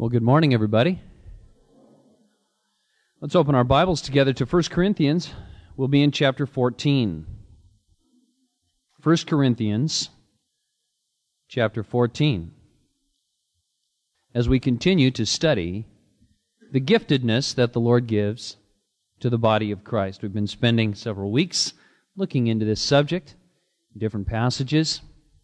Well, good morning, everybody. Let's open our Bibles together to 1 Corinthians. We'll be in chapter 14. 1 Corinthians, chapter 14. As we continue to study the giftedness that the Lord gives to the body of Christ. We've been spending several weeks looking into this subject, different passages.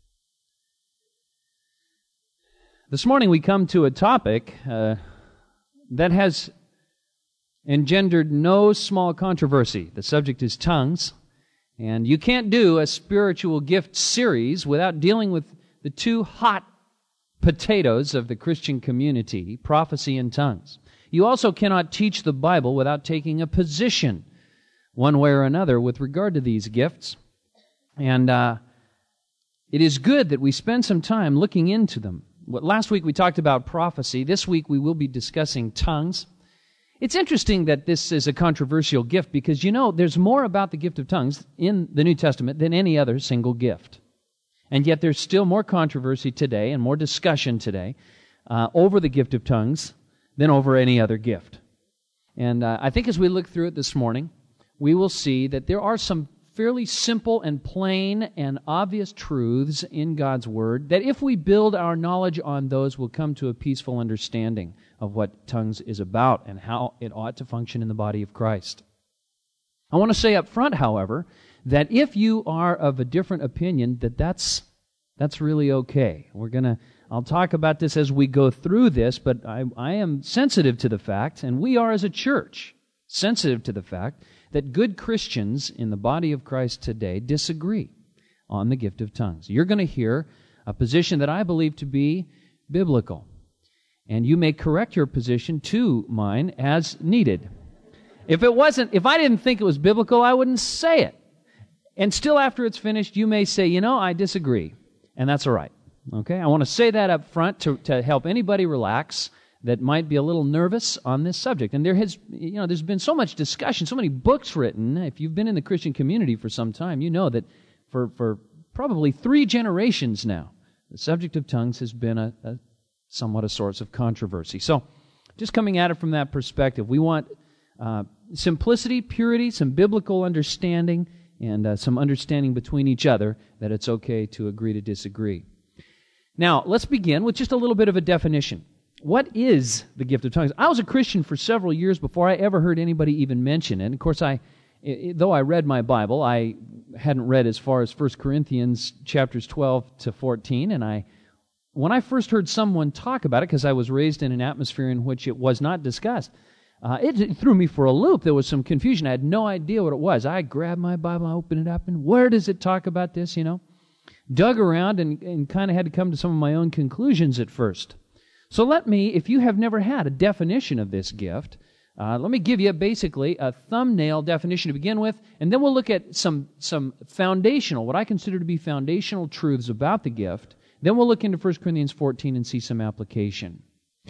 This morning we come to a topic that has engendered no small controversy. The subject is tongues, and you can't do a spiritual gift series without dealing with the two hot potatoes of the Christian community, prophecy and tongues. You also cannot teach the Bible without taking a position one way or another with regard to these gifts. And it is good that we spend some time looking into them. Last week we talked about prophecy. This week we will be discussing tongues. It's interesting that this is a controversial gift because, you know, there's more about the gift of tongues in the New Testament than any other single gift. And yet there's still more controversy today and more discussion today over the gift of tongues than over any other gift. And I think as we look through it this morning, we will see that there are some fairly simple and plain and obvious truths in God's Word that if we build our knowledge on those, we'll come to a peaceful understanding of what tongues is about and how it ought to function in the body of Christ. I want to say up front, however, that if you are of a different opinion, that's really okay. I'll talk about this as we go through this, but I am sensitive to the fact, and we are as a church sensitive to the fact that good Christians in the body of Christ today disagree on the gift of tongues. You're going to hear a position that I believe to be biblical. And you may correct your position to mine as needed. If I didn't think it was biblical, I wouldn't say it. And still after it's finished, you may say, I disagree. And that's all right. Okay? I want to say that up front to help anybody relax that might be a little nervous on this subject. And there's been so much discussion, so many books written. If you've been in the Christian community for some time, you know that for probably 3 generations now, the subject of tongues has been somewhat a source of controversy. So, just coming at it from that perspective, we want simplicity, purity, some biblical understanding, and some understanding between each other that it's okay to agree to disagree. Now, let's begin with just a little bit of a definition. What is the gift of tongues? I was a Christian for several years before I ever heard anybody even mention it. And of course, though I read my Bible, I hadn't read as far as 1 Corinthians chapters 12 to 14. And when I first heard someone talk about it, because I was raised in an atmosphere in which it was not discussed, it threw me for a loop. There was some confusion. I had no idea what it was. I grabbed my Bible, I opened it up, and where does it talk about this, Dug around and kind of had to come to some of my own conclusions at first. So if you have never had a definition of this gift, let me give you basically a thumbnail definition to begin with, and then we'll look at some foundational, what I consider to be foundational truths about the gift. Then we'll look into 1 Corinthians 14 and see some application.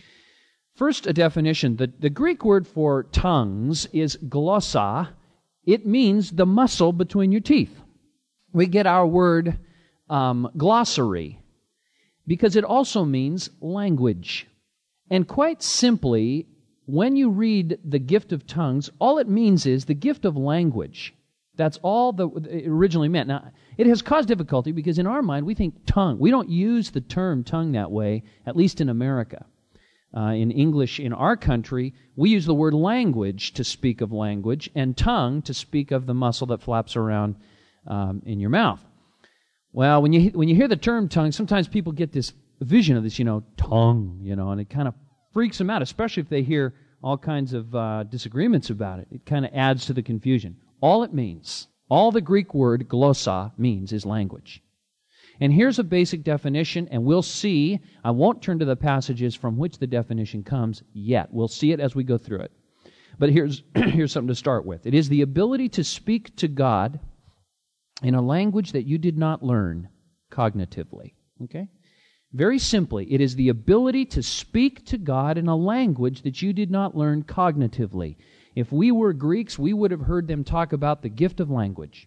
First, a definition. The Greek word for tongues is glossa. It means the muscle between your teeth. We get our word glossary, because it also means language. And quite simply, when you read the gift of tongues, all it means is the gift of language. That's all it originally meant. Now, it has caused difficulty because in our mind we think tongue. We don't use the term tongue that way, at least in America. In English, in our country, we use the word language to speak of language and tongue to speak of the muscle that flaps around in your mouth. Well, when you hear the term tongue, sometimes people get this vision of this, tongue, and it kind of freaks them out, especially if they hear all kinds of disagreements about it. It kind of adds to the confusion. All the Greek word glossa means is language. And here's a basic definition, and we'll see. I won't turn to the passages from which the definition comes yet. We'll see it as we go through it. But here's something to start with. It is the ability to speak to God in a language that you did not learn cognitively. Okay? Very simply, it is the ability to speak to God in a language that you did not learn cognitively. If we were Greeks, we would have heard them talk about the gift of language.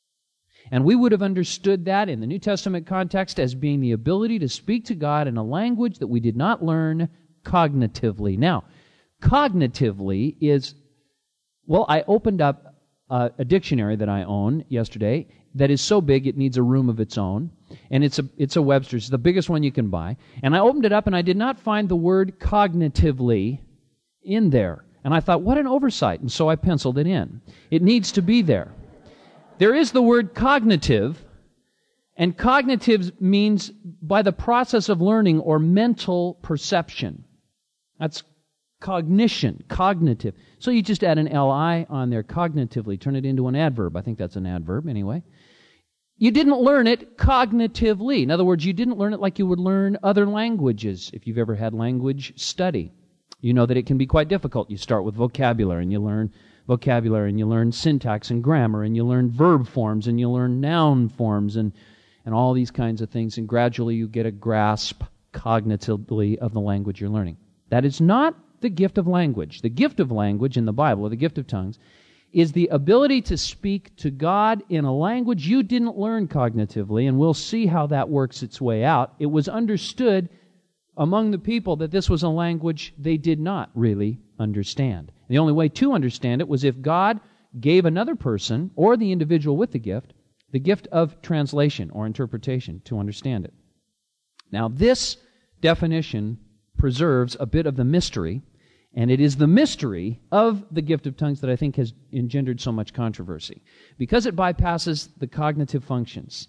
And we would have understood that in the New Testament context as being the ability to speak to God in a language that we did not learn cognitively. Now, cognitively is, well, I opened up a dictionary that I own yesterday that is so big it needs a room of its own, and it's a Webster's, the biggest one you can buy. And I opened it up and I did not find the word cognitively in there. And I thought, what an oversight, and so I penciled it in. It needs to be there. There is the word cognitive, and cognitive means by the process of learning or mental perception. That's cognition, cognitive. So you just add an li on there, cognitively, turn it into an adverb. I think that's an adverb anyway. You didn't learn it cognitively. In other words, you didn't learn it like you would learn other languages. If you've ever had language study, you know that it can be quite difficult. You start with vocabulary, and you learn vocabulary, and you learn syntax and grammar, and you learn verb forms, and you learn noun forms, and all these kinds of things, and gradually you get a grasp cognitively of the language you're learning. That is not the gift of language. The gift of language in the Bible, or the gift of tongues, is the ability to speak to God in a language you didn't learn cognitively, and we'll see how that works its way out. It was understood among the people that this was a language they did not really understand. The only way to understand it was if God gave another person, or the individual with the gift of translation or interpretation to understand it. Now, this definition preserves a bit of the mystery, and it is the mystery of the gift of tongues that I think has engendered so much controversy. Because it bypasses the cognitive functions,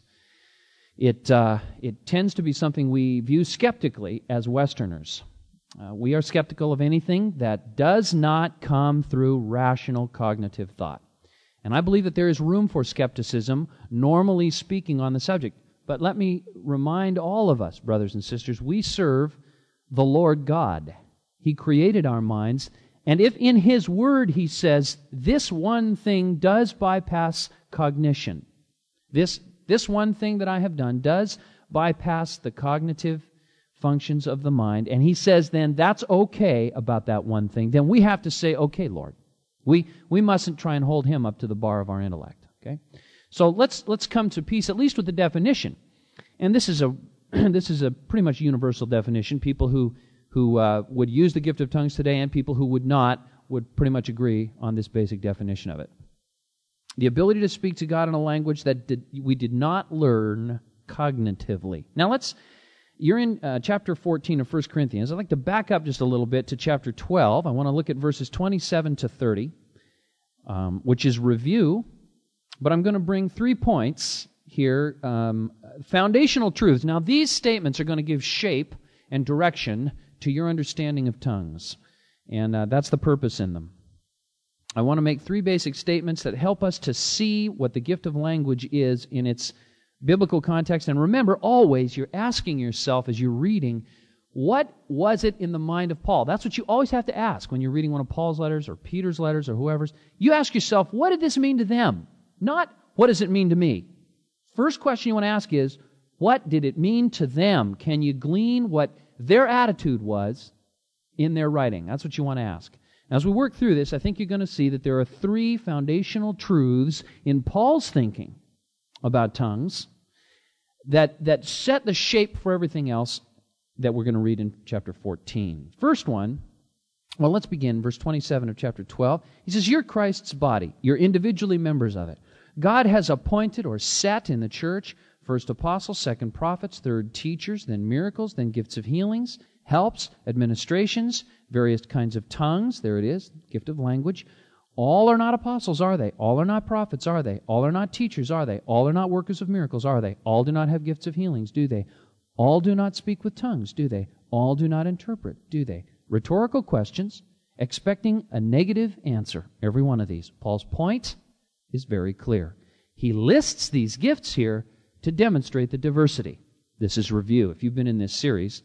it tends to be something we view skeptically as Westerners. We are skeptical of anything that does not come through rational cognitive thought. And I believe that there is room for skepticism, normally speaking, on the subject. But let me remind all of us, brothers and sisters, we serve the Lord God. He created our minds, and if in His Word He says, this one thing does bypass cognition, this one thing that I have done does bypass the cognitive functions of the mind, and He says then that's okay about that one thing, then we have to say, okay, Lord. We mustn't try and hold Him up to the bar of our intellect. Okay, so let's come to peace at least with the definition, and this is a pretty much universal definition. People who would use the gift of tongues today and people who would not would pretty much agree on this basic definition of it. The ability to speak to God in a language that we did not learn cognitively. Now you're in chapter 14 of 1 Corinthians. I'd like to back up just a little bit to chapter 12. I want to look at verses 27 to 30, which is review, but I'm going to bring 3 points here, foundational truths. Now, these statements are going to give shape and direction to your understanding of tongues, and that's the purpose in them. I want to make 3 basic statements that help us to see what the gift of language is in its biblical context. And remember, always, you're asking yourself as you're reading, what was it in the mind of Paul? That's what you always have to ask when you're reading one of Paul's letters or Peter's letters or whoever's. You ask yourself, what did this mean to them? Not, what does it mean to me? First question you want to ask is, what did it mean to them? Can you glean what their attitude was in their writing? That's what you want to ask. As we work through this, I think you're going to see that there are 3 foundational truths in Paul's thinking about tongues that set the shape for everything else that we're going to read in chapter 14. First one, well, let's begin, verse 27 of chapter 12. He says, you're Christ's body. You're individually members of it. God has appointed or set in the church first apostles, second prophets, third teachers, then miracles, then gifts of healings, helps, administrations, various kinds of tongues. There it is, gift of language. All are not apostles, are they? All are not prophets, are they? All are not teachers, are they? All are not workers of miracles, are they? All do not have gifts of healings, do they? All do not speak with tongues, do they? All do not interpret, do they? Rhetorical questions, expecting a negative answer. Every one of these. Paul's point is very clear. He lists these gifts here to demonstrate the diversity. This is review. If you've been in this series,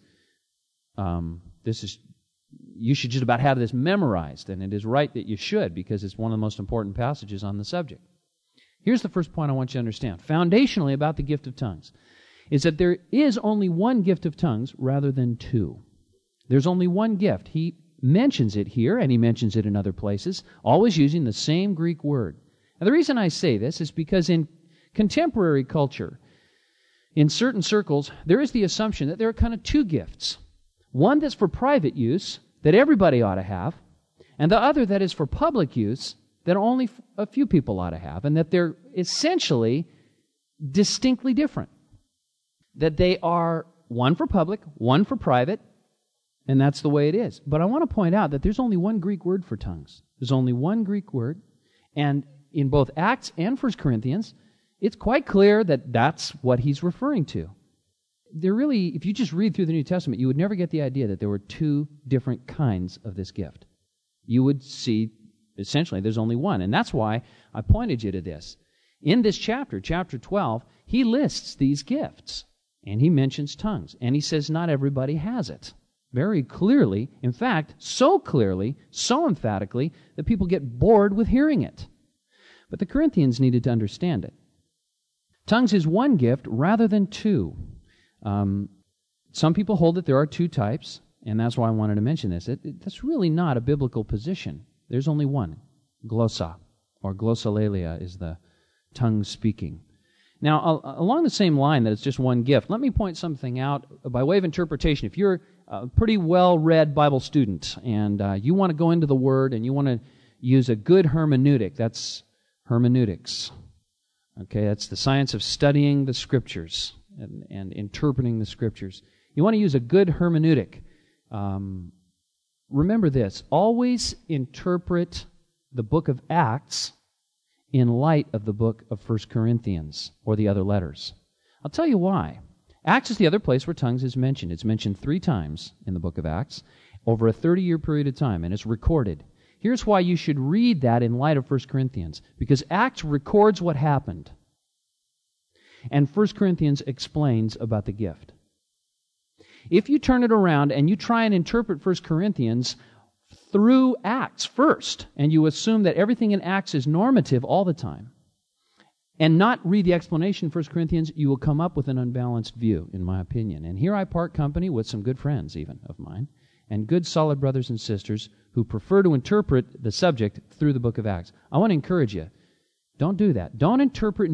you should just about have this memorized, and it is right that you should, because it's one of the most important passages on the subject. Here's the first point I want you to understand. Foundationally about the gift of tongues is that there is only one gift of tongues rather than 2. There's only one gift. He mentions it here, and he mentions it in other places, always using the same Greek word. Now, the reason I say this is because in contemporary culture, in certain circles, there is the assumption that there are kind of 2 gifts. one that's for private use that everybody ought to have, and the other that is for public use that only a few people ought to have, and that they're essentially distinctly different. That they are one for public, one for private, and that's the way it is. But I want to point out that there's only one Greek word for tongues. There's only one Greek word, and in both Acts and 1 Corinthians, it's quite clear that that's what he's referring to. There really, if you just read through the New Testament, you would never get the idea that there were two different kinds of this gift. You would see, essentially, there's only one. And that's why I pointed you to this. In this chapter, chapter 12, he lists these gifts. And he mentions tongues. And he says not everybody has it. Very clearly, in fact, so clearly, so emphatically, that people get bored with hearing it. But the Corinthians needed to understand it. Tongues is one gift rather than two. Some people hold that there are two types, and that's why I wanted to mention this. That's really not a biblical position. There's only one. Glossa, or glossolalia, is the tongue speaking. Now, along the same line that it's just one gift, let me point something out by way of interpretation. If you're a pretty well-read Bible student, and you want to go into the Word, and you want to use a good hermeneutic, that's hermeneutics. Okay, that's the science of studying the Scriptures and interpreting the Scriptures. You want to use a good hermeneutic. Remember this, always interpret the book of Acts in light of the book of 1 Corinthians or the other letters. I'll tell you why. Acts is the other place where tongues is mentioned. It's mentioned 3 times in the book of Acts over a 30-year period of time, and it's recorded. Here's why you should read that in light of 1 Corinthians, because Acts records what happened, and 1 Corinthians explains about the gift. If you turn it around and you try and interpret 1 Corinthians through Acts first, and you assume that everything in Acts is normative all the time, and not read the explanation in 1 Corinthians, you will come up with an unbalanced view, in my opinion. And here I part company with some good friends, even, of mine, and good solid brothers and sisters who prefer to interpret the subject through the book of Acts. I want to encourage you, don't do that. Don't interpret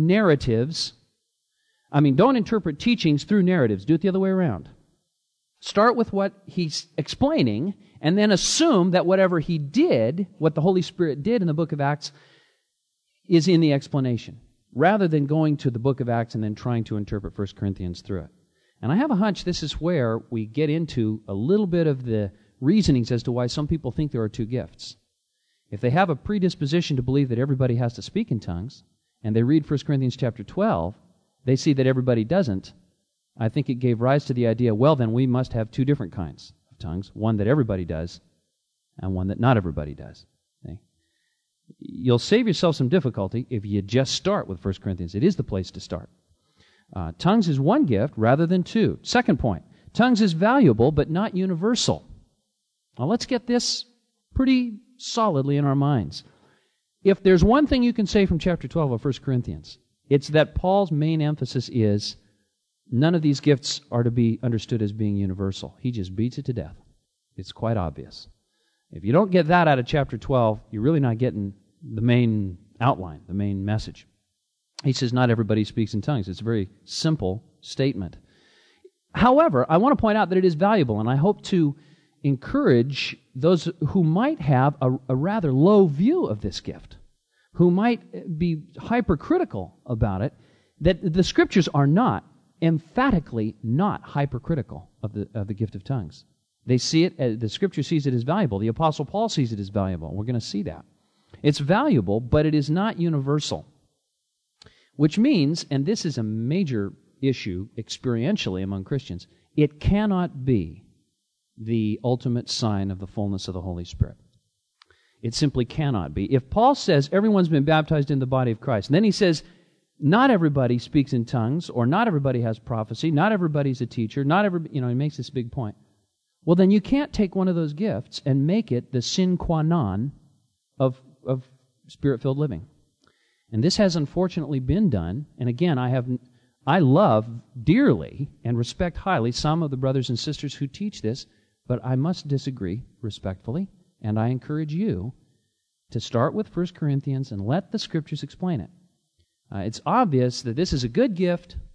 don't interpret teachings through narratives. Do it the other way around. Start with what he's explaining, and then assume that whatever he did, what the Holy Spirit did in the book of Acts, is in the explanation, rather than going to the book of Acts and then trying to interpret 1 Corinthians through it. And I have a hunch this is where we get into a little bit of the reasonings as to why some people think there are two gifts. If they have a predisposition to believe that everybody has to speak in tongues, and they read 1 Corinthians chapter 12, they see that everybody doesn't, I think it gave rise to the idea, well, then we must have two different kinds of tongues, one that everybody does and one that not everybody does. Okay? You'll save yourself some difficulty if you just start with 1 Corinthians. It is the place to start. Tongues is one gift rather than two. Second point, tongues is valuable but not universal. Now let's get this pretty solidly in our minds. If there's one thing you can say from chapter 12 of 1 Corinthians, it's that Paul's main emphasis is none of these gifts are to be understood as being universal. He just beats it to death. It's quite obvious. If you don't get that out of chapter 12, you're really not getting the main outline, the main message. He says not everybody speaks in tongues. It's a very simple statement. However, I want to point out that it is valuable, and I hope to encourage those who might have a rather low view of this gift, who might be hypercritical about it, that the Scriptures are not, emphatically not hypercritical of the gift of tongues. They see it, the Scripture sees it as valuable. The Apostle Paul sees it as valuable. We're going to see that. It's valuable, but it is not universal. Which means, and this is a major issue experientially among Christians, it cannot be the ultimate sign of the fullness of the Holy Spirit. It simply cannot be. If Paul says everyone's been baptized in the body of Christ, and then he says not everybody speaks in tongues, or not everybody has prophecy, not everybody's a teacher, he makes this big point. Well, then you can't take one of those gifts and make it the sine qua non of Spirit-filled living. And this has unfortunately been done, and again, I love dearly and respect highly some of the brothers and sisters who teach this, but I must disagree respectfully, and I encourage you to start with 1 Corinthians and let the Scriptures explain it. It's obvious that this is a good gift,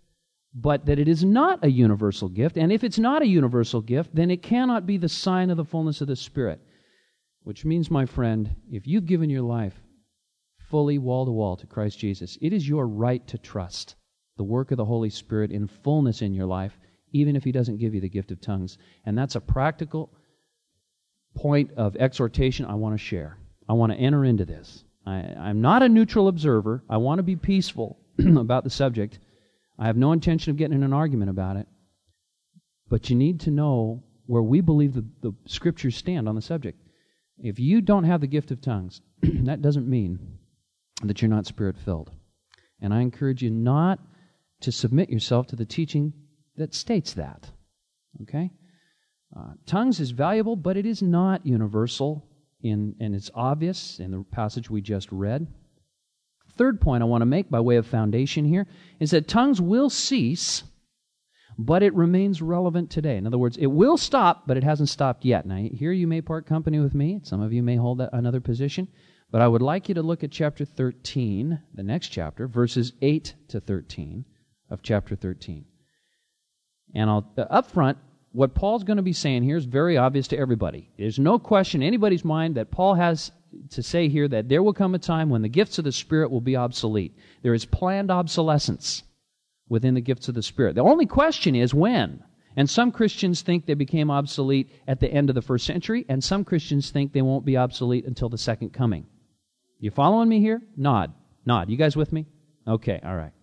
but that it is not a universal gift. And if it's not a universal gift, then it cannot be the sign of the fullness of the Spirit. Which means, my friend, if you've given your life fully wall to wall to Christ Jesus, it is your right to trust the work of the Holy Spirit in fullness in your life, even if He doesn't give you the gift of tongues. And that's a practical point of exhortation I want to share. I want to enter into this. I'm not a neutral observer. I want to be peaceful about the subject. I have no intention of getting in an argument about it. But you need to know where we believe the Scriptures stand on the subject. If you don't have the gift of tongues, that doesn't mean that you're not Spirit-filled. And I encourage you not to submit yourself to the teaching that states that. Okay? Tongues is valuable, but it is not universal, and it's obvious in the passage we just read. Third point I want to make by way of foundation here is that tongues will cease, but it remains relevant today. In other words, it will stop, but it hasn't stopped yet. Now, here you may part company with me. Some of you may hold another position. But I would like you to look at chapter 13, the next chapter, verses 8 to 13 of chapter 13. And up front, what Paul's going to be saying here is very obvious to everybody. There's no question in anybody's mind that Paul has to say here that there will come a time when the gifts of the Spirit will be obsolete. There is planned obsolescence within the gifts of the Spirit. The only question is when. And some Christians think they became obsolete at the end of the first century, and some Christians think they won't be obsolete until the second coming. You following me here? Nod. Nod. You guys with me? Okay, all right.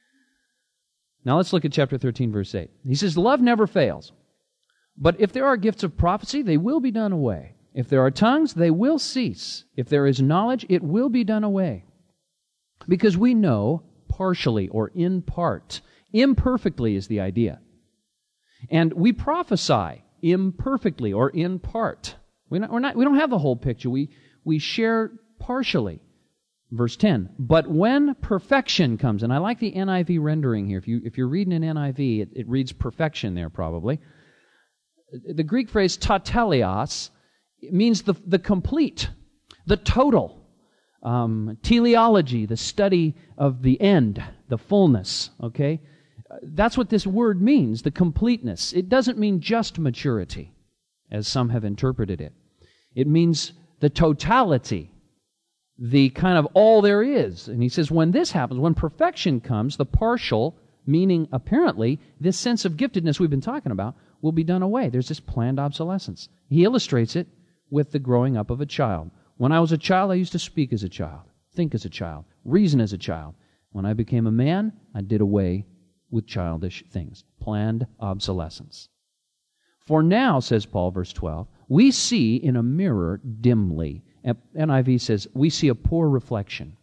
Now let's look at chapter 13, verse 8. He says, "Love never fails. But if there are gifts of prophecy, they will be done away. If there are tongues, they will cease. If there is knowledge, it will be done away. Because we know partially or in part. Imperfectly is the idea. And we prophesy imperfectly or in part. We don't have the whole picture. We share partially. Verse 10, but when perfection comes, and I like the NIV rendering here. If you're reading an NIV, it reads perfection there probably. The Greek phrase tatelios means the complete, the total. Teleology, the study of the end, the fullness, okay? That's what this word means, the completeness. It doesn't mean just maturity, as some have interpreted it. It means the totality, the kind of all there is. And he says when this happens, when perfection comes, the partial, meaning apparently this sense of giftedness we've been talking about, will be done away. There's this planned obsolescence. He illustrates it with the growing up of a child. When I was a child, I used to speak as a child, think as a child, reason as a child. When I became a man, I did away with childish things. Planned obsolescence. For now, says Paul, verse 12, we see in a mirror dimly. NIV says, we see a poor reflection.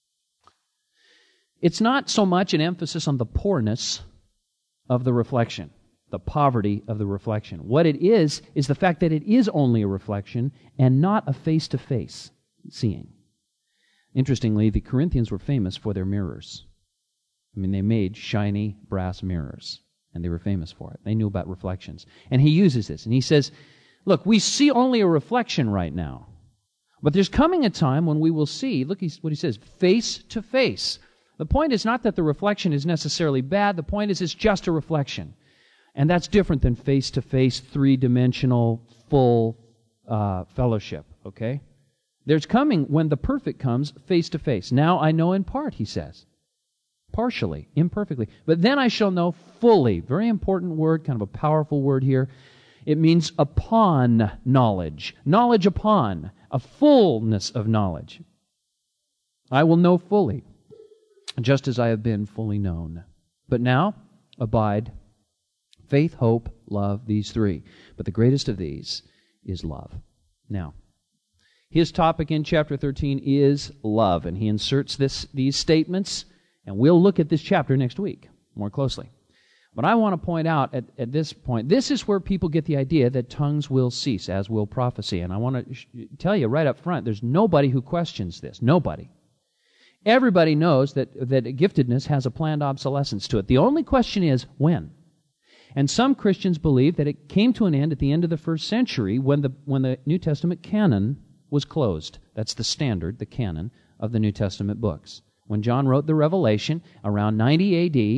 It's not so much an emphasis on the poorness of the reflection, the poverty of the reflection. What it is the fact that it is only a reflection and not a face-to-face seeing. Interestingly, the Corinthians were famous for their mirrors. I mean, they made shiny brass mirrors, and they were famous for it. They knew about reflections. And he uses this, and he says, look, we see only a reflection right now, but there's coming a time when we will see, look what he says, face-to-face. The point is not that the reflection is necessarily bad. The point is it's just a reflection. And that's different than face-to-face, three-dimensional, full fellowship, okay? There's coming, when the perfect comes, face-to-face. Now I know in part, he says. Partially, imperfectly. But then I shall know fully. Very important word, kind of a powerful word here. It means upon knowledge. Knowledge upon. A fullness of knowledge. I will know fully, just as I have been fully known. But now, abide faith, hope, love, these three. But the greatest of these is love. Now, his topic in chapter 13 is love, and he inserts these statements, and we'll look at this chapter next week more closely. But I want to point out at this point, this is where people get the idea that tongues will cease, as will prophecy. And I want to tell you right up front, there's nobody who questions this. Nobody. Everybody knows that giftedness has a planned obsolescence to it. The only question is when. And some Christians believe that it came to an end at the end of the first century when the New Testament canon was closed. That's the standard, the canon of the New Testament books. When John wrote the Revelation around 90 A.D.,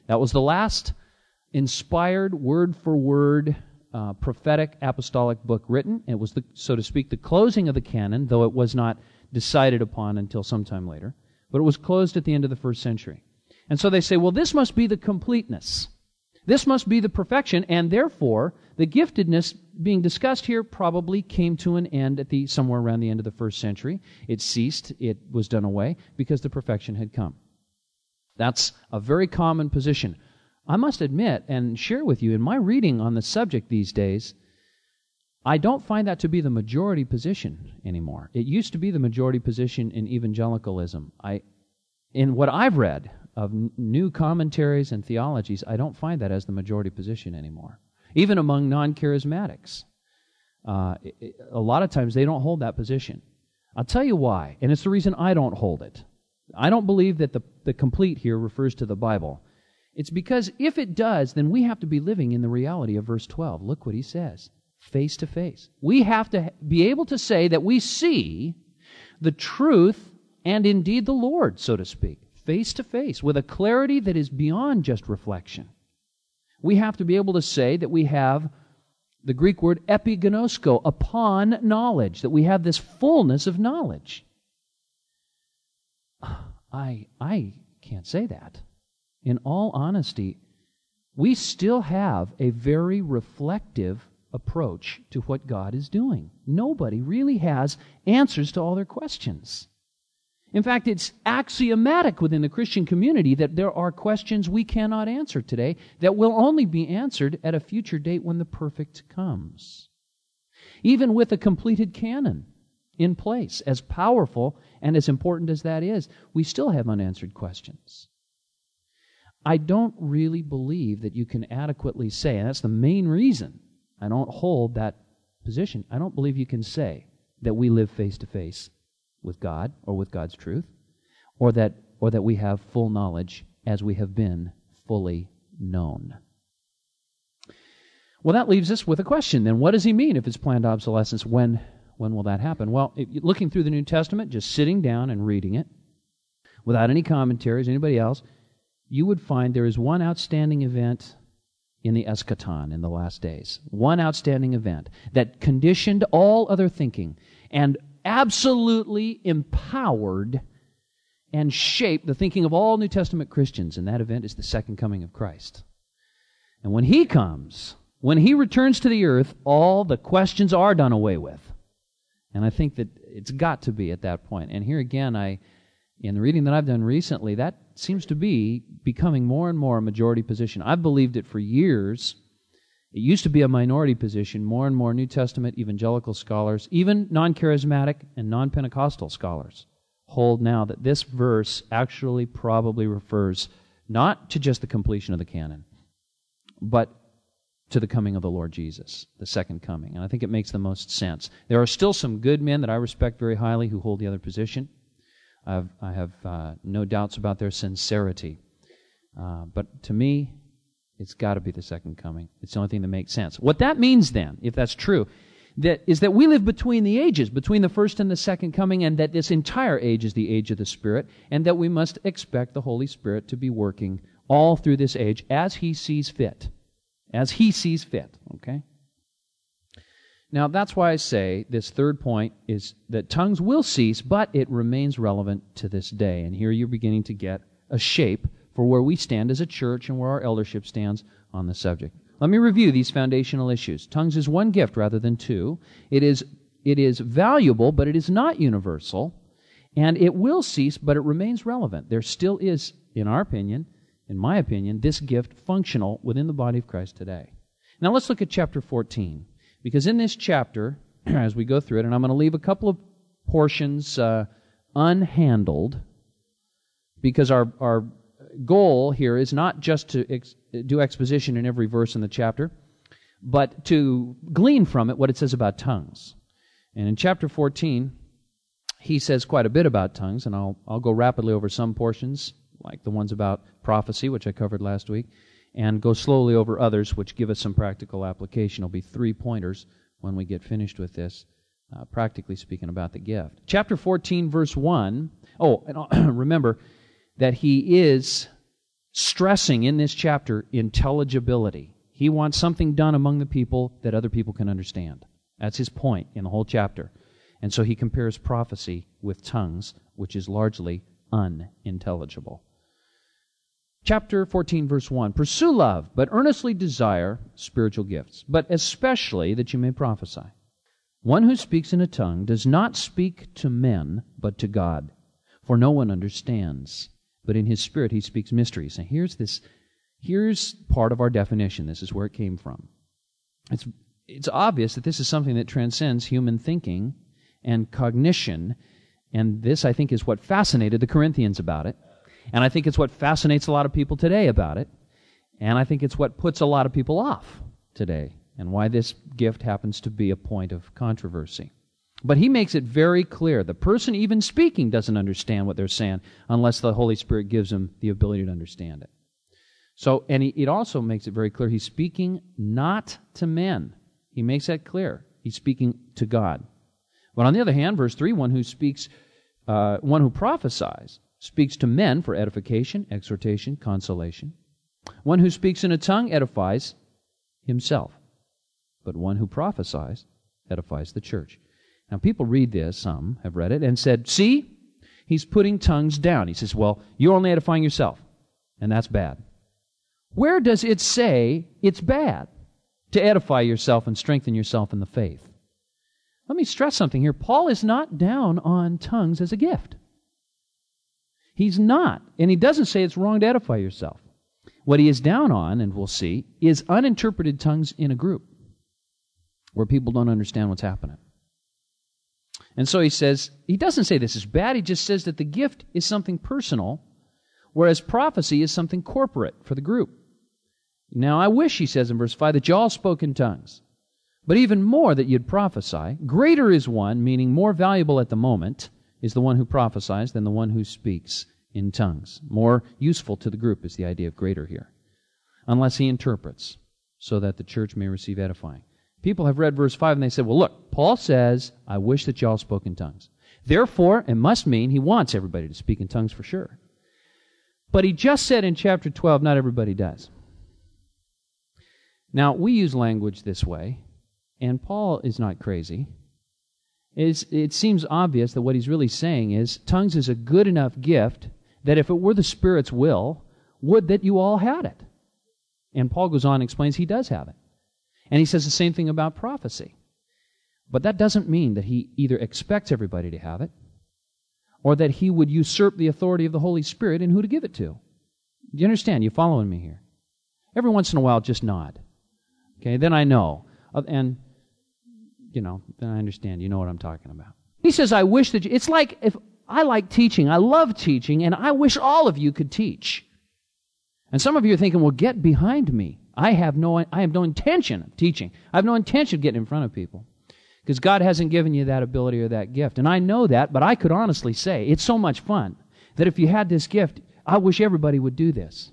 That was the last inspired, word-for-word, prophetic apostolic book written. It was, so to speak, the closing of the canon, though it was not decided upon until sometime later. But it was closed at the end of the first century. And so they say, well, this must be the completeness. This must be the perfection, and therefore, the giftedness being discussed here probably came to an end at somewhere around the end of the first century. It ceased, it was done away, because the perfection had come. That's a very common position. I must admit and share with you, in my reading on the subject these days, I don't find that to be the majority position anymore. It used to be the majority position in evangelicalism. In what I've read of new commentaries and theologies, I don't find that as the majority position anymore. Even among non-charismatics. A lot of times they don't hold that position. I'll tell you why, and it's the reason I don't hold it. I don't believe that the complete here refers to the Bible. It's because if it does, then we have to be living in the reality of verse 12. Look what he says. Face to face. We have to be able to say that we see the truth and indeed the Lord, so to speak, face to face, with a clarity that is beyond just reflection. We have to be able to say that we have the Greek word epiginosko, upon knowledge, that we have this fullness of knowledge. I can't say that. In all honesty, we still have a very reflective approach to what God is doing. Nobody really has answers to all their questions. In fact, it's axiomatic within the Christian community that there are questions we cannot answer today that will only be answered at a future date when the perfect comes. Even with a completed canon in place, as powerful and as important as that is, we still have unanswered questions. I don't really believe that you can adequately say, and that's the main reason I don't hold that position. I don't believe you can say that we live face to face with God or with God's truth, or that we have full knowledge as we have been fully known. Well, that leaves us with a question then. What does he mean if it's planned obsolescence? When will that happen? Well, looking through the New Testament, just sitting down and reading it, without any commentaries, anybody else, you would find there is one outstanding event in the eschaton, in the last days. One outstanding event that conditioned all other thinking and absolutely empowered and shaped the thinking of all New Testament Christians, and that event is the second coming of Christ. And when He comes, when He returns to the earth, all the questions are done away with. And I think that it's got to be at that point. And here again, in the reading that I've done recently, that seems to be becoming more and more a majority position. I've believed it for years. It used to be a minority position. More and more New Testament evangelical scholars, even non-charismatic and non-Pentecostal scholars, hold now that this verse actually probably refers not to just the completion of the canon, but to the coming of the Lord Jesus, the second coming. And I think it makes the most sense. There are still some good men that I respect very highly who hold the other position. I have no doubts about their sincerity. But to me, it's got to be the second coming. It's the only thing that makes sense. What that means then, if that's true, is that we live between the ages, between the first and the second coming, and that this entire age is the age of the Spirit, and that we must expect the Holy Spirit to be working all through this age as He sees fit. As He sees fit, okay? Now, that's why I say this third point is that tongues will cease, but it remains relevant to this day. And here you're beginning to get a shape for where we stand as a church and where our eldership stands on the subject. Let me review these foundational issues. Tongues is one gift rather than two. It is valuable, but it is not universal. And it will cease, but it remains relevant. There still is, in my opinion, this gift functional within the body of Christ today. Now let's look at chapter 14. Because in this chapter, as we go through it, and I'm going to leave a couple of portions unhandled, because our goal here is not just to do exposition in every verse in the chapter, but to glean from it what it says about tongues. And in chapter 14, he says quite a bit about tongues, and I'll go rapidly over some portions, like the ones about prophecy, which I covered last week, and go slowly over others which give us some practical application. It'll be 3 pointers when we get finished with this, practically speaking about the gift. Chapter 14, verse 1. Oh, and remember that he is stressing in this chapter intelligibility. He wants something done among the people that other people can understand. That's his point in the whole chapter. And so he compares prophecy with tongues, which is largely unintelligible. Chapter 14, verse 1, pursue love, but earnestly desire spiritual gifts, but especially that you may prophesy. One who speaks in a tongue does not speak to men, but to God, for no one understands. But in his spirit he speaks mysteries. Now here's part of our definition. This is where it came from. It's obvious that this is something that transcends human thinking and cognition, and this, I think, is what fascinated the Corinthians about it, and I think it's what fascinates a lot of people today about it, and I think it's what puts a lot of people off today, and why this gift happens to be a point of controversy. But he makes it very clear. The person even speaking doesn't understand what they're saying unless the Holy Spirit gives them the ability to understand it. So, and it also makes it very clear he's speaking not to men. He makes that clear. He's speaking to God. But on the other hand, verse 3, one who prophesies speaks to men for edification, exhortation, consolation. One who speaks in a tongue edifies himself. But one who prophesies edifies the church. Now, people read this, some have read it, and said, see, he's putting tongues down. He says, well, you're only edifying yourself, and that's bad. Where does it say it's bad to edify yourself and strengthen yourself in the faith? Let me stress something here. Paul is not down on tongues as a gift. He's not, and he doesn't say it's wrong to edify yourself. What he is down on, and we'll see, is uninterpreted tongues in a group where people don't understand what's happening. And so he doesn't say this is bad, he just says that the gift is something personal, whereas prophecy is something corporate for the group. Now I wish, he says in verse 5, that you all spoke in tongues, but even more that you'd prophesy. Greater is one, meaning more valuable at the moment, is the one who prophesies than the one who speaks in tongues. More useful to the group is the idea of greater here, unless he interprets, so that the church may receive edifying. People have read verse 5 and they said, well, look, Paul says, I wish that y'all spoke in tongues. Therefore, it must mean he wants everybody to speak in tongues for sure. But he just said in chapter 12, not everybody does. Now, we use language this way, and Paul is not crazy. It seems obvious that what he's really saying is, tongues is a good enough gift that if it were the Spirit's will, would that you all had it. And Paul goes on and explains he does have it. And he says the same thing about prophecy. But that doesn't mean that he either expects everybody to have it, or that he would usurp the authority of the Holy Spirit in who to give it to. Do you understand? You following me here? Every once in a while, just nod. Okay, then I know. And, then I understand. You know what I'm talking about. He says, I wish that it's like if I like teaching. I love teaching, and I wish all of you could teach. And some of you are thinking, well, get behind me. I have no intention of teaching. I have no intention of getting in front of people. Because God hasn't given you that ability or that gift. And I know that, but I could honestly say, it's so much fun that if you had this gift, I wish everybody would do this.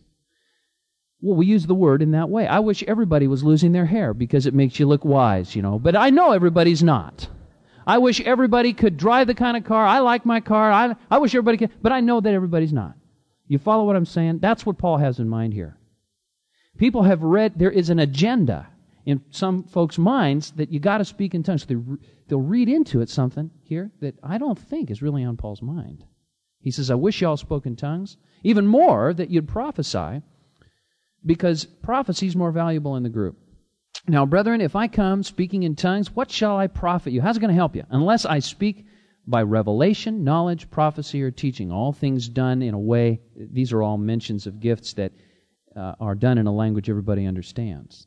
Well, we use the word in that way. I wish everybody was losing their hair because it makes you look wise, But I know everybody's not. I wish everybody could drive the kind of car. I like my car. I wish everybody could, but I know that everybody's not. You follow what I'm saying? That's what Paul has in mind here. People have read, there is an agenda in some folks' minds that you got to speak in tongues. They'll read into it something here that I don't think is really on Paul's mind. He says, I wish y'all spoke in tongues. Even more, that you'd prophesy, because prophecy is more valuable in the group. Now, brethren, if I come speaking in tongues, what shall I profit you? How's it going to help you? Unless I speak by revelation, knowledge, prophecy, or teaching. All things done in a way, these are all mentions of gifts that are done in a language everybody understands.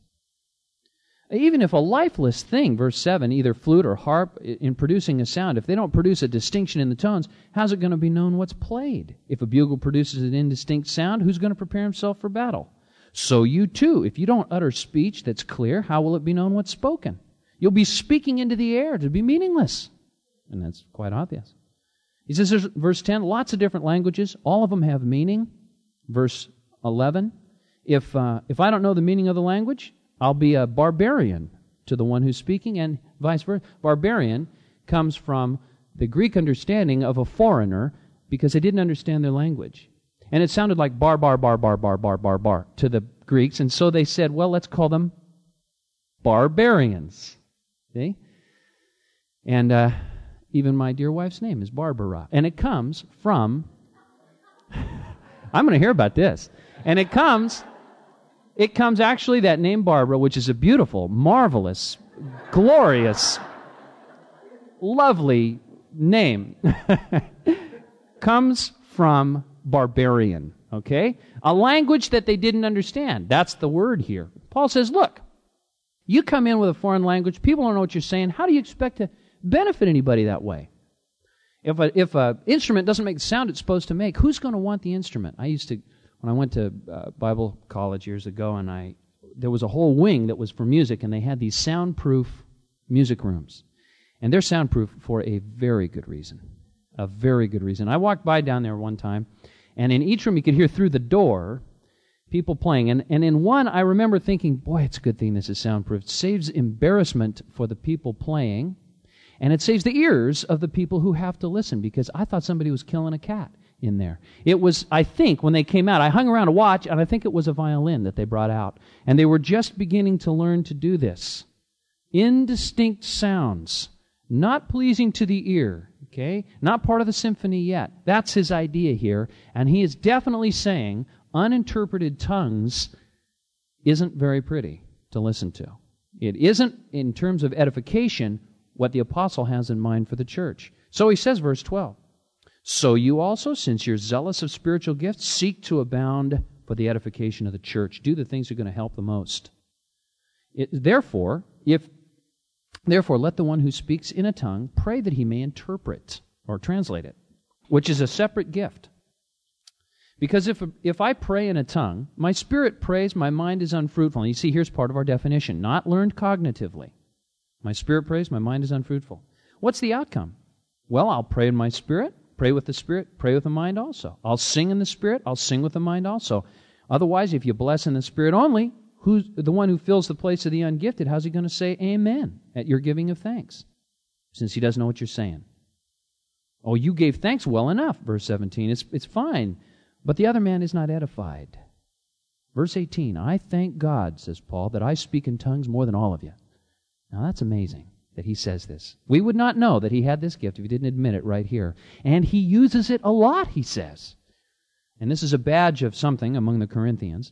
Even if a lifeless thing, verse 7, either flute or harp, in producing a sound, if they don't produce a distinction in the tones, how's it going to be known what's played? If a bugle produces an indistinct sound, who's going to prepare himself for battle? So you too, if you don't utter speech that's clear, how will it be known what's spoken? You'll be speaking into the air to be meaningless. And that's quite obvious. He says, verse 10, lots of different languages. All of them have meaning. Verse 11, if I don't know the meaning of the language, I'll be a barbarian to the one who's speaking, and vice versa. Barbarian comes from the Greek understanding of a foreigner because they didn't understand their language. And it sounded like bar, bar, bar, bar, bar, bar, bar, bar to the Greeks. And so they said, well, let's call them barbarians. See? And even my dear wife's name is Barbara. And it comes from... I'm going to hear about this. And it comes actually, that name Barbara, which is a beautiful, marvelous, glorious, lovely name, comes from barbarian, okay? A language that they didn't understand. That's the word here. Paul says, look, you come in with a foreign language, people don't know what you're saying. How do you expect to benefit anybody that way? If an instrument doesn't make the sound it's supposed to make, who's going to want the instrument? When I went to Bible college years ago, and there was a whole wing that was for music, and they had these soundproof music rooms. And they're soundproof for a very good reason. A very good reason. I walked by down there one time, and in each room you could hear through the door people playing. And in one, I remember thinking, boy, it's a good thing this is soundproof. It saves embarrassment for the people playing, and it saves the ears of the people who have to listen, because I thought somebody was killing a cat in there. It was, I think, when they came out, I hung around to watch, and I think it was a violin that they brought out. And they were just beginning to learn to do this. Indistinct sounds, not pleasing to the ear, okay? Not part of the symphony yet. That's his idea here. And he is definitely saying uninterpreted tongues isn't very pretty to listen to. It isn't, in terms of edification, what the apostle has in mind for the church. So he says, verse 12, so you also, since you're zealous of spiritual gifts, seek to abound for the edification of the church. Do the things that are going to help the most. Therefore, let the one who speaks in a tongue pray that he may interpret or translate it, which is a separate gift. Because if I pray in a tongue, my spirit prays, my mind is unfruitful. And you see, here's part of our definition, not learned cognitively. My spirit prays, my mind is unfruitful. What's the outcome? Well, I'll pray in my spirit, pray with the spirit, pray with the mind also. I'll sing in the spirit, I'll sing with the mind also. Otherwise, if you bless in the spirit only, who's the one who fills the place of the ungifted? How's he going to say amen at your giving of thanks, since he doesn't know what you're saying? Oh, you gave thanks well enough, verse 17. It's fine, but the other man is not edified. Verse 18, I thank God, says Paul, that I speak in tongues more than all of you. Now that's amazing that he says this. We would not know that he had this gift if he didn't admit it right here. And he uses it a lot, he says. And this is a badge of something among the Corinthians.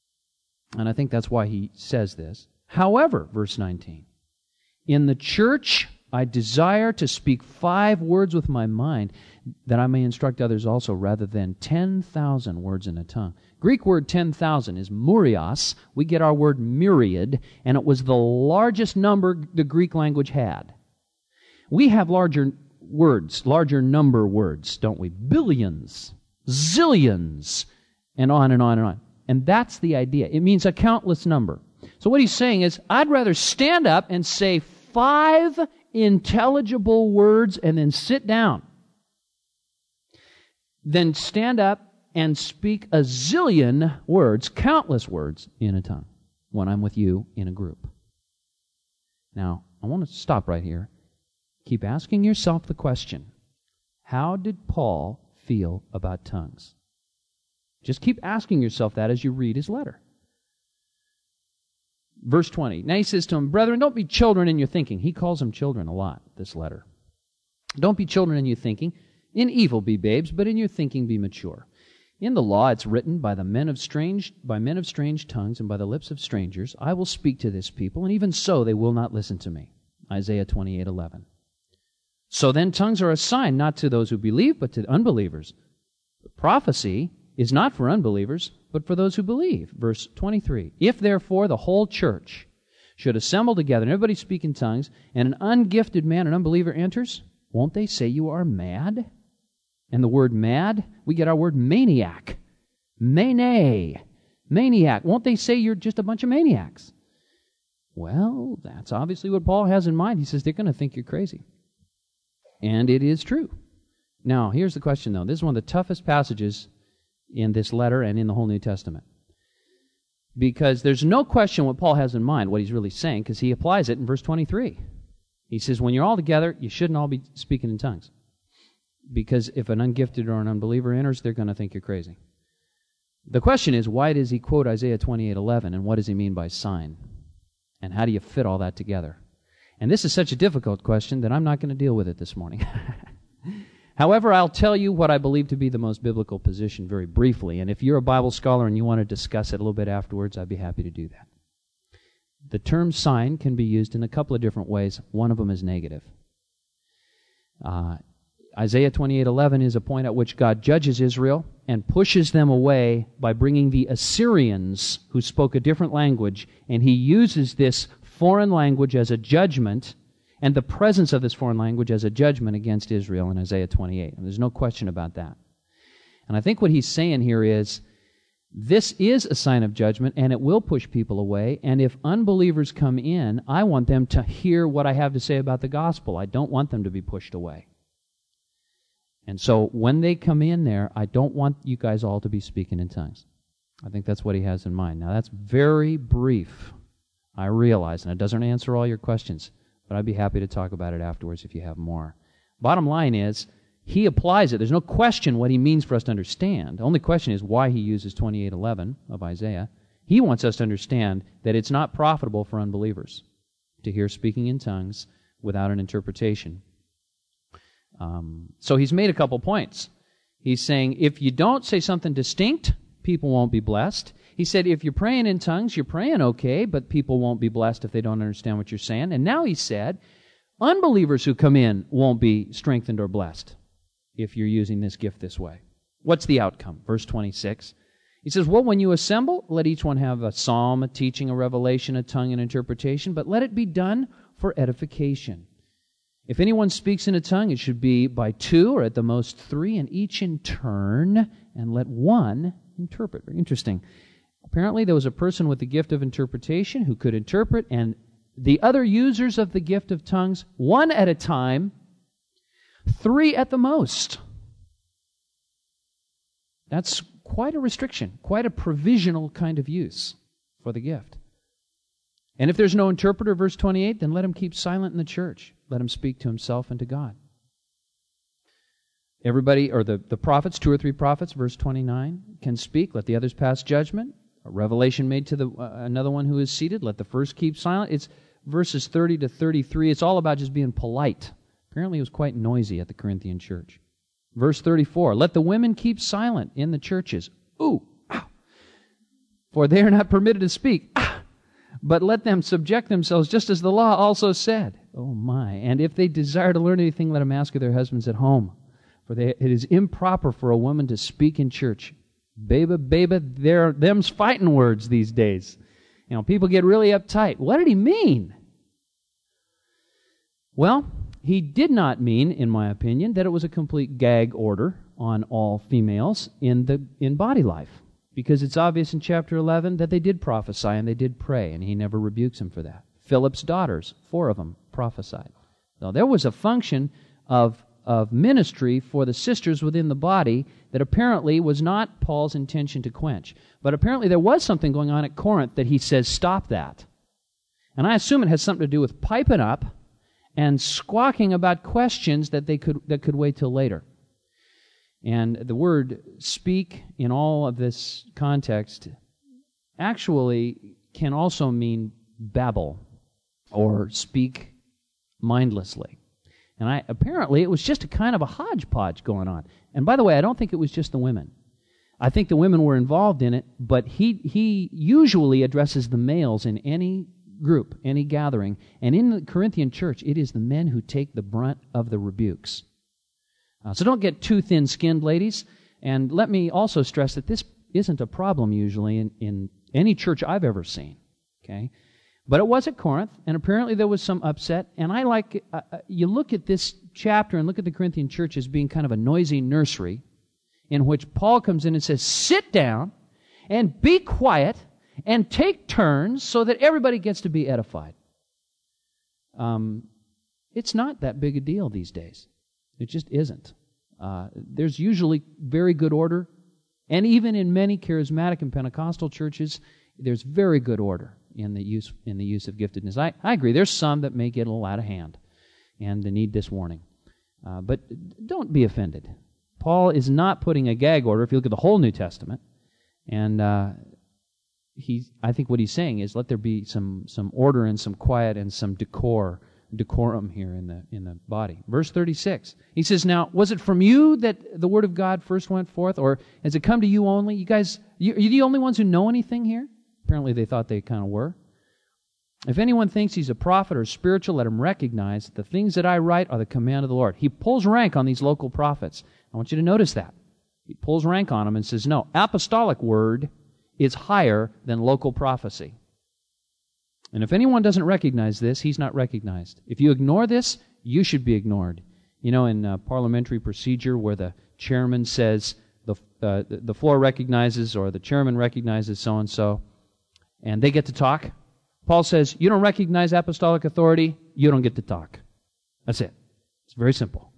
And I think that's why he says this. However, verse 19, in the church I desire to speak 5 words with my mind, that I may instruct others also, rather than 10,000 words in a tongue. Greek word 10,000 is murios. We get our word myriad, and it was the largest number the Greek language had. We have larger words, larger number words, don't we? Billions, zillions, and on and on and on. And that's the idea. It means a countless number. So what he's saying is, I'd rather stand up and say 5 intelligible words and then sit down than stand up and speak a zillion words, countless words, in a tongue when I'm with you in a group. Now, I want to stop right here. Keep asking yourself the question, how did Paul feel about tongues? Just keep asking yourself that as you read his letter. Verse 20. Now he says to them, brethren, don't be children in your thinking. He calls them children a lot, this letter. Don't be children in your thinking. In evil be babes, but in your thinking be mature. In the law it's written, by men of strange tongues and by the lips of strangers, I will speak to this people, and even so they will not listen to me. Isaiah 28:11. So then tongues are a sign not to those who believe, but to unbelievers. The prophecy is not for unbelievers, but for those who believe. Verse 23. If therefore the whole church should assemble together, and everybody speak in tongues, and an ungifted man, an unbeliever, enters, won't they say you are mad? And the word mad, we get our word maniac. Mene. Maniac. Won't they say you're just a bunch of maniacs? Well, that's obviously what Paul has in mind. He says they're going to think you're crazy. And it is true. Now, here's the question, though. This is one of the toughest passages in this letter and in the whole New Testament. Because there's no question what Paul has in mind, what he's really saying, because he applies it in verse 23. He says, when you're all together, you shouldn't all be speaking in tongues. Because if an ungifted or an unbeliever enters, they're going to think you're crazy. The question is, why does he quote Isaiah 28:11, and what does he mean by sign? And how do you fit all that together? And this is such a difficult question that I'm not going to deal with it this morning. However, I'll tell you what I believe to be the most biblical position very briefly, and if you're a Bible scholar and you want to discuss it a little bit afterwards, I'd be happy to do that. The term sign can be used in a couple of different ways. One of them is negative. Isaiah 28:11 is a point at which God judges Israel and pushes them away by bringing the Assyrians who spoke a different language, and he uses this foreign language as a judgment and the presence of this foreign language as a judgment against Israel in Isaiah 28. And there's no question about that. And I think what he's saying here is, this is a sign of judgment, and it will push people away, and if unbelievers come in, I want them to hear what I have to say about the gospel. I don't want them to be pushed away. And so when they come in there, I don't want you guys all to be speaking in tongues. I think that's what he has in mind. Now, that's very brief, I realize, and it doesn't answer all your questions, but I'd be happy to talk about it afterwards if you have more. Bottom line is, he applies it. There's no question what he means for us to understand. The only question is why he uses 28:11 of Isaiah. He wants us to understand that it's not profitable for unbelievers to hear speaking in tongues without an interpretation. So he's made a couple points. He's saying if you don't say something distinct, people won't be blessed. He said if you're praying in tongues, you're praying okay, but people won't be blessed if they don't understand what you're saying. And now he said unbelievers who come in won't be strengthened or blessed if you're using this gift this way. What's the outcome? Verse 26. He says, well, when you assemble, let each one have a psalm, a teaching, a revelation, a tongue, and interpretation, but let it be done for edification. If anyone speaks in a tongue, it should be by two or at the most three, and each in turn, and let one interpret. Very interesting. Apparently there was a person with the gift of interpretation who could interpret, and the other users of the gift of tongues, one at a time, three at the most. That's quite a restriction, quite a provisional kind of use for the gift. And if there's no interpreter, verse 28, then let him keep silent in the church. Let him speak to himself and to God. Everybody, or the prophets, two or three prophets, verse 29, can speak. Let the others pass judgment. A revelation made to another one who is seated. Let the first keep silent. It's verses 30 to 33. It's all about just being polite. Apparently it was quite noisy at the Corinthian church. Verse 34, let the women keep silent in the churches. Ooh, ow. For they are not permitted to speak. But let them subject themselves just as the law also said. Oh my. And if they desire to learn anything, let them ask of their husbands at home. For it is improper for a woman to speak in church. Baby, them's fighting words these days. You know, people get really uptight. What did he mean? Well, he did not mean, in my opinion, that it was a complete gag order on all females in body life. Because it's obvious in chapter 11 that they did prophesy and they did pray, and he never rebukes them for that. Philip's daughters, 4 of them, prophesied. Now, there was a function of ministry for the sisters within the body that apparently was not Paul's intention to quench. But apparently there was something going on at Corinth that he says, stop that. And I assume it has something to do with piping up and squawking about questions that could wait till later. And the word speak in all of this context actually can also mean babble or speak mindlessly. And apparently it was just a kind of a hodgepodge going on. And by the way, I don't think it was just the women. I think the women were involved in it, but he usually addresses the males in any group, any gathering. And in the Corinthian church, it is the men who take the brunt of the rebukes. So don't get too thin-skinned, ladies. And let me also stress that this isn't a problem usually in any church I've ever seen. Okay, but it was at Corinth, and apparently there was some upset. And I like you look at this chapter and look at the Corinthian church as being kind of a noisy nursery, in which Paul comes in and says, "Sit down and be quiet and take turns so that everybody gets to be edified." It's not that big a deal these days. It just isn't. There's usually very good order, and even in many charismatic and Pentecostal churches, there's very good order in the use of giftedness. I agree. There's some that may get a little out of hand, and they need this warning. But don't be offended. Paul is not putting a gag order. If you look at the whole New Testament, And I think what he's saying is, let there be some order and some quiet and some decorum here in the body. Verse 36, he says, "Now, was it from you that the word of God first went forth, or has it come to you only? You guys, you're the only ones who know anything here?" Apparently they thought they kind of were. "If anyone thinks he's a prophet or spiritual, let him recognize that the things that I write are the command of the Lord." He pulls rank on these local prophets. I want you to notice that. He pulls rank on them and says, no, apostolic word is higher than local prophecy. And if anyone doesn't recognize this, he's not recognized. If you ignore this, you should be ignored. You know, in parliamentary procedure where the chairman says the floor recognizes, or the chairman recognizes so-and-so, and they get to talk, Paul says, you don't recognize apostolic authority, you don't get to talk. That's it. It's very simple.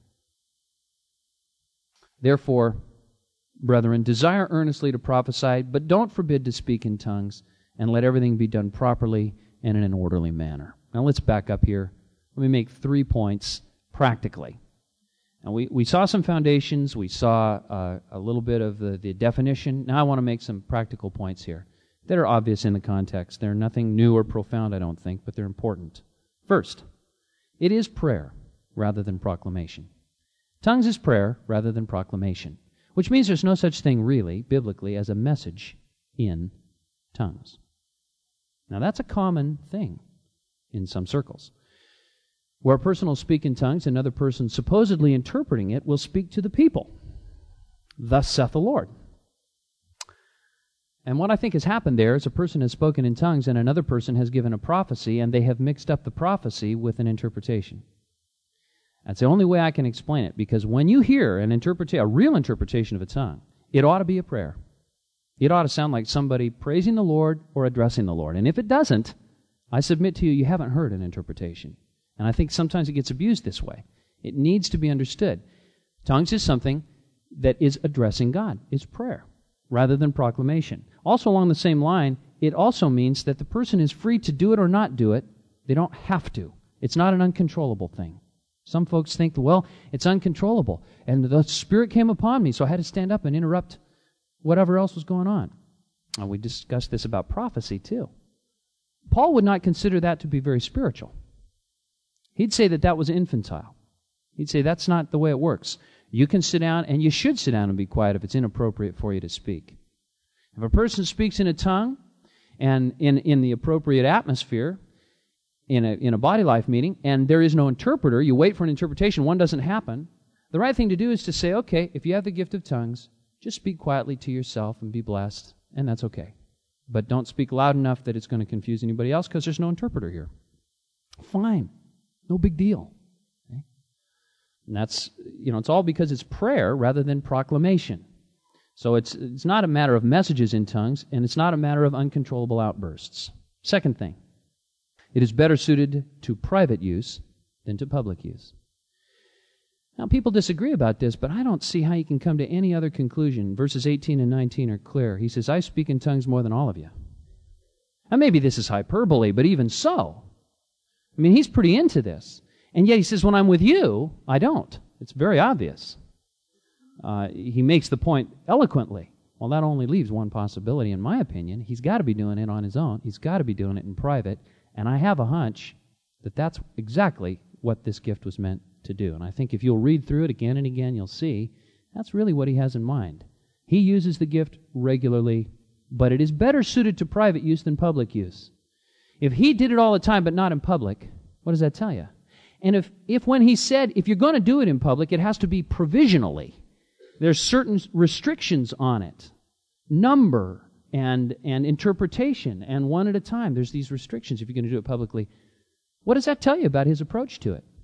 Therefore, brethren, desire earnestly to prophesy, but don't forbid to speak in tongues, and let everything be done properly and in an orderly manner. Now let's back up here. Let me make 3 points practically. And we saw some foundations, we saw a little bit of the definition. Now I want to make some practical points here that are obvious in the context. They're nothing new or profound, I don't think, but they're important. First, it is prayer rather than proclamation. Tongues is prayer rather than proclamation, which means there's no such thing really, biblically, as a message in tongues. Now that's a common thing in some circles, where a person will speak in tongues, another person supposedly interpreting it will speak to the people. Thus saith the Lord. And what I think has happened there is a person has spoken in tongues and another person has given a prophecy, and they have mixed up the prophecy with an interpretation. That's the only way I can explain it, because when you hear a real interpretation of a tongue, it ought to be a prayer. It ought to sound like somebody praising the Lord or addressing the Lord. And if it doesn't, I submit to you, you haven't heard an interpretation. And I think sometimes it gets abused this way. It needs to be understood. Tongues is something that is addressing God. It's prayer rather than proclamation. Also along the same line, it also means that the person is free to do it or not do it. They don't have to. It's not an uncontrollable thing. Some folks think, well, it's uncontrollable, and the Spirit came upon me, so I had to stand up and interrupt whatever else was going on. And we discussed this about prophecy, too. Paul would not consider that to be very spiritual. He'd say that was infantile. He'd say that's not the way it works. You can sit down, and you should sit down and be quiet if it's inappropriate for you to speak. If a person speaks in a tongue, and in the appropriate atmosphere, in a body life meeting, and there is no interpreter, you wait for an interpretation, one doesn't happen, the right thing to do is to say, okay, if you have the gift of tongues, just speak quietly to yourself and be blessed, and that's okay. But don't speak loud enough that it's going to confuse anybody else, because there's no interpreter here. Fine. No big deal. Okay? And that's, it's all because it's prayer rather than proclamation. So it's not a matter of messages in tongues, and it's not a matter of uncontrollable outbursts. Second thing, it is better suited to private use than to public use. Now, people disagree about this, but I don't see how you can come to any other conclusion. Verses 18 and 19 are clear. He says, I speak in tongues more than all of you. Now, maybe this is hyperbole, but even so, I mean, he's pretty into this. And yet he says, when I'm with you, I don't. It's very obvious. He makes the point eloquently. Well, that only leaves one possibility, in my opinion. He's got to be doing it on his own. He's got to be doing it in private. And I have a hunch that that's exactly what this gift was meant to do. And I think if you'll read through it again and again, you'll see that's really what he has in mind. He uses the gift regularly, but it is better suited to private use than public use. If he did it all the time but not in public, what does that tell you? And if when he said, if you're going to do it in public, it has to be provisionally. There's certain restrictions on it. Number and interpretation, and one at a time. There's these restrictions if you're going to do it publicly. What does that tell you about his approach to it?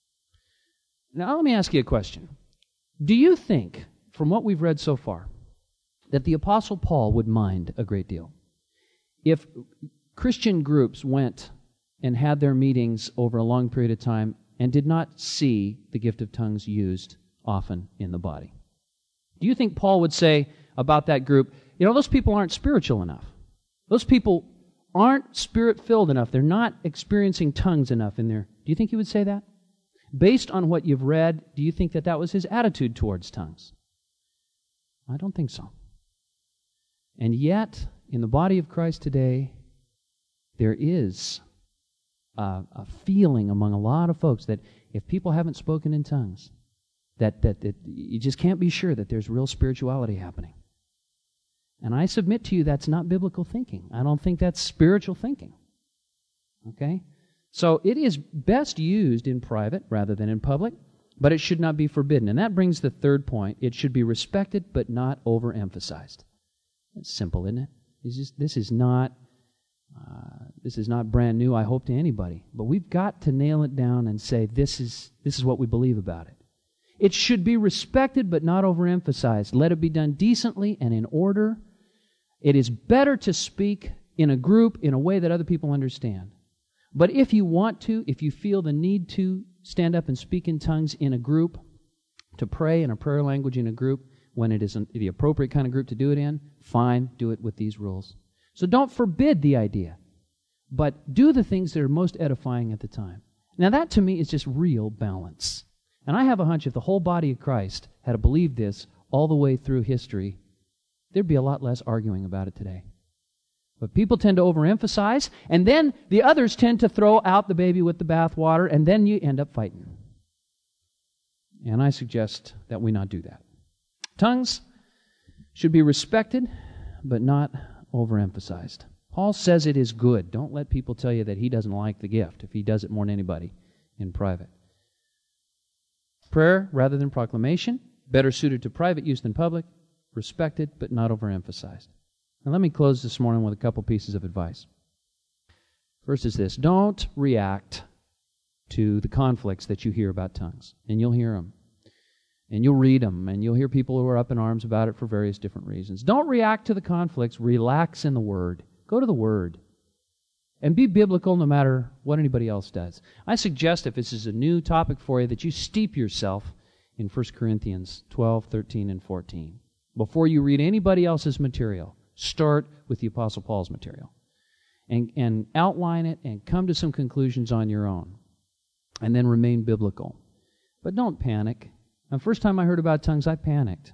Now, let me ask you a question. Do you think, from what we've read so far, that the Apostle Paul would mind a great deal if Christian groups went and had their meetings over a long period of time and did not see the gift of tongues used often in the body? Do you think Paul would say about that group, those people aren't spiritual enough. Those people aren't spirit-filled enough. They're not experiencing tongues enough in there. Do you think he would say that? Based on what you've read, do you think that was his attitude towards tongues? I don't think so. And yet, in the body of Christ today, there is a feeling among a lot of folks that if people haven't spoken in tongues, that you just can't be sure that there's real spirituality happening. And I submit to you that's not biblical thinking. I don't think that's spiritual thinking. Okay? So it is best used in private rather than in public, but it should not be forbidden. And that brings the third point. It should be respected but not overemphasized. It's simple, isn't it? This is not brand new, I hope, to anybody. But we've got to nail it down and say this is what we believe about it. It should be respected but not overemphasized. Let it be done decently and in order. It is better to speak in a group in a way that other people understand. But if you want to, if you feel the need to stand up and speak in tongues in a group, to pray in a prayer language in a group, when it is the appropriate kind of group to do it in, fine, do it with these rules. So don't forbid the idea, but do the things that are most edifying at the time. Now that to me is just real balance. And I have a hunch if the whole body of Christ had believed this all the way through history, there'd be a lot less arguing about it today. But people tend to overemphasize, and then the others tend to throw out the baby with the bathwater, and then you end up fighting. And I suggest that we not do that. Tongues should be respected, but not overemphasized. Paul says it is good. Don't let people tell you that he doesn't like the gift if he does it more than anybody in private. Prayer rather than proclamation, better suited to private use than public, respected but not overemphasized. Now let me close this morning with a couple pieces of advice. First is this: don't react to the conflicts that you hear about tongues. And you'll hear them. And you'll read them. And you'll hear people who are up in arms about it for various different reasons. Don't react to the conflicts. Relax in the Word. Go to the Word. And be biblical no matter what anybody else does. I suggest, if this is a new topic for you, that you steep yourself in 1 Corinthians 12, 13, and 14. Before you read anybody else's material, start with the Apostle Paul's material. And outline it and come to some conclusions on your own. And then remain biblical. But don't panic. The first time I heard about tongues, I panicked.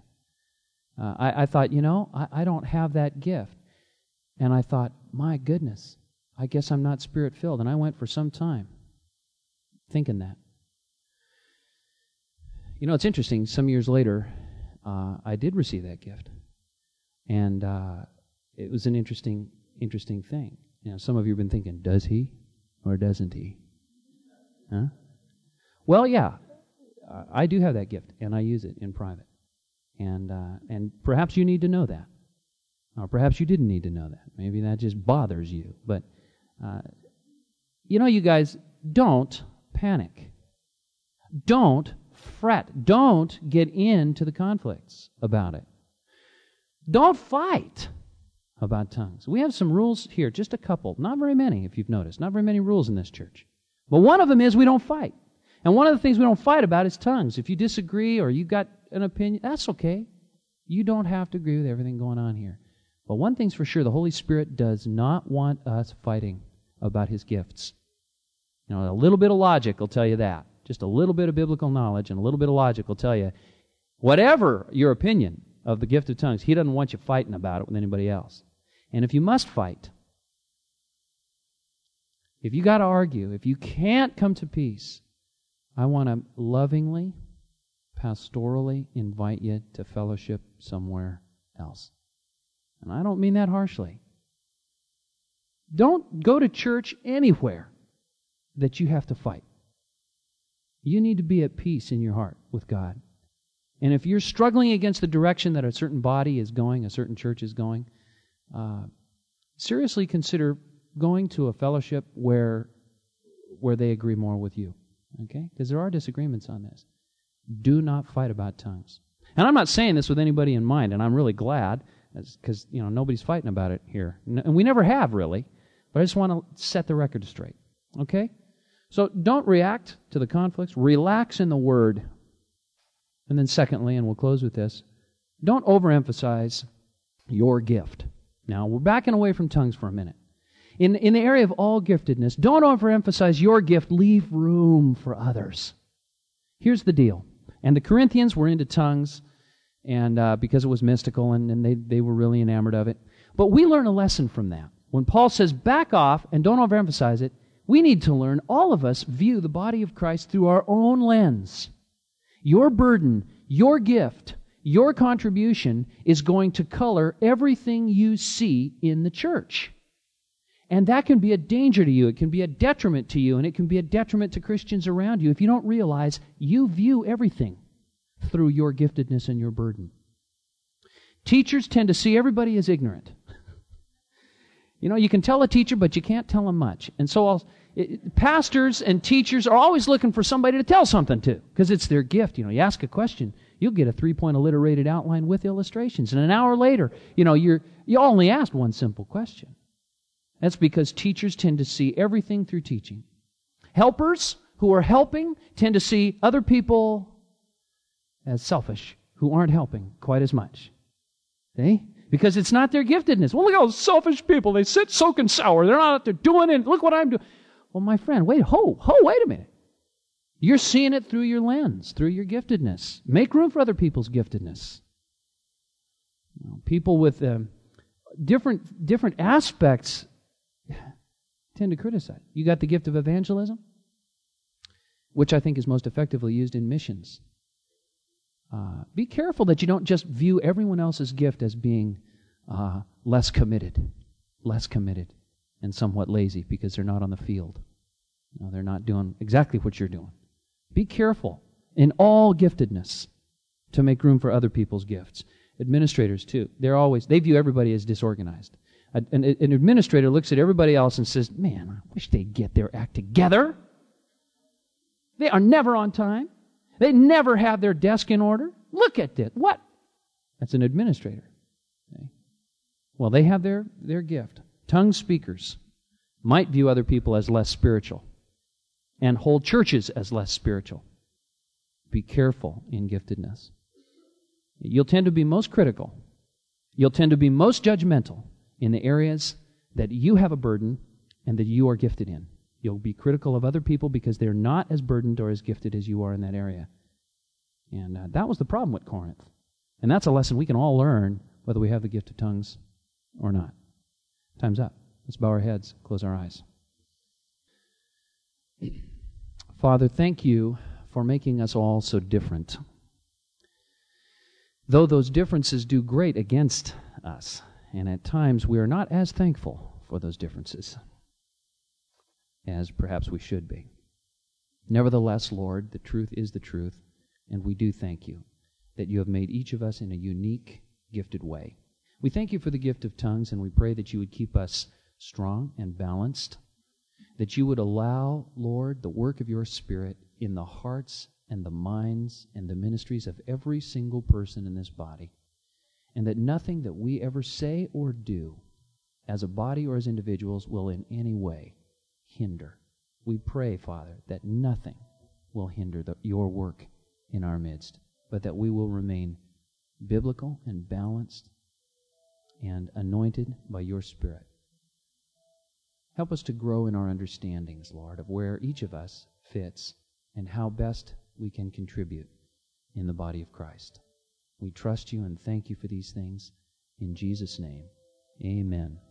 I thought, I don't have that gift. And I thought, my goodness, I guess I'm not Spirit-filled. And I went for some time thinking that. It's interesting. Some years later, I did receive that gift. And it was an interesting thing. Some of you have been thinking, does he or doesn't he? Huh? Well, yeah, I do have that gift, and I use it in private. And perhaps you need to know that. Or perhaps you didn't need to know that. Maybe that just bothers you. But, you guys, don't panic. Don't fret. Don't get into the conflicts about it. Don't fight about tongues. We have some rules here, just a couple. Not very many, if you've noticed. Not very many rules in this church. But one of them is we don't fight. And one of the things we don't fight about is tongues. If you disagree or you've got an opinion, that's okay. You don't have to agree with everything going on here. But one thing's for sure, the Holy Spirit does not want us fighting about His gifts. A little bit of logic will tell you that. Just a little bit of biblical knowledge and a little bit of logic will tell you, whatever your opinion of the gift of tongues, He doesn't want you fighting about it with anybody else. And if you must fight, if you got to argue, if you can't come to peace, I want to lovingly, pastorally invite you to fellowship somewhere else. And I don't mean that harshly. Don't go to church anywhere that you have to fight. You need to be at peace in your heart with God. And if you're struggling against the direction that a certain body is going, a certain church is going, seriously consider going to a fellowship where they agree more with you. Okay? Because there are disagreements on this. Do not fight about tongues. And I'm not saying this with anybody in mind, and I'm really glad, because nobody's fighting about it here. And we never have, really. But I just want to set the record straight. Okay? So don't react to the conflicts. Relax in the Word. And then secondly, and we'll close with this, don't overemphasize your gift. Now, we're backing away from tongues for a minute. In the area of all giftedness, don't overemphasize your gift. Leave room for others. Here's the deal. And the Corinthians were into tongues, and because it was mystical, and they were really enamored of it. But we learn a lesson from that. When Paul says back off and don't overemphasize it, we need to learn, all of us view the body of Christ through our own lens. Your burden, your gift, your contribution is going to color everything you see in the church. And that can be a danger to you. It can be a detriment to you, and it can be a detriment to Christians around you if you don't realize you view everything through your giftedness and your burden. Teachers tend to see everybody as ignorant. You know, you can tell a teacher, but you can't tell them much. And so pastors and teachers are always looking for somebody to tell something to, because it's their gift. You know, you ask a question, you'll get a 3-point alliterated outline with illustrations. And an hour later, you know, you only asked one simple question. That's because teachers tend to see everything through teaching. Helpers who are helping tend to see other people as selfish, who aren't helping quite as much. See? Because it's not their giftedness. Well, look at all those selfish people. They sit soaking sour. They're not out there doing it. Look what I'm doing. Well, my friend, wait a minute. You're seeing it through your lens, through your giftedness. Make room for other people's giftedness. You know, people with different aspects tend to criticize. You got the gift of evangelism, which I think is most effectively used in missions. Be careful that you don't just view everyone else's gift as being less committed, and somewhat lazy because they're not on the field. You know, they're not doing exactly what you're doing. Be careful in all giftedness to make room for other people's gifts. Administrators, too, they view everybody as disorganized. An administrator looks at everybody else and says, man, I wish they'd get their act together. They are never on time. They never have their desk in order. Look at this. What? That's an administrator. Okay. Well, they have their gift. Tongue speakers might view other people as less spiritual and whole churches as less spiritual. Be careful in giftedness. You'll tend to be most critical. You'll tend to be most judgmental in the areas that you have a burden and that you are gifted in. You'll be critical of other people because they're not as burdened or as gifted as you are in that area. And that was the problem with Corinth. And that's a lesson we can all learn, whether we have the gift of tongues or not. Time's up. Let's bow our heads, close our eyes. Father, thank you for making us all so different. Though those differences do great against us, and at times we are not as thankful for those differences as perhaps we should be. Nevertheless, Lord, the truth is the truth, and we do thank you that you have made each of us in a unique, gifted way. We thank you for the gift of tongues, and we pray that you would keep us strong and balanced, that you would allow, Lord, the work of your Spirit in the hearts and the minds and the ministries of every single person in this body, and that nothing that we ever say or do as a body or as individuals will in any way hinder. We pray, Father, that nothing will hinder your work in our midst, but that we will remain biblical and balanced and anointed by your Spirit. Help us to grow in our understandings, Lord, of where each of us fits and how best we can contribute in the body of Christ. We trust you and thank you for these things. In Jesus' name, amen.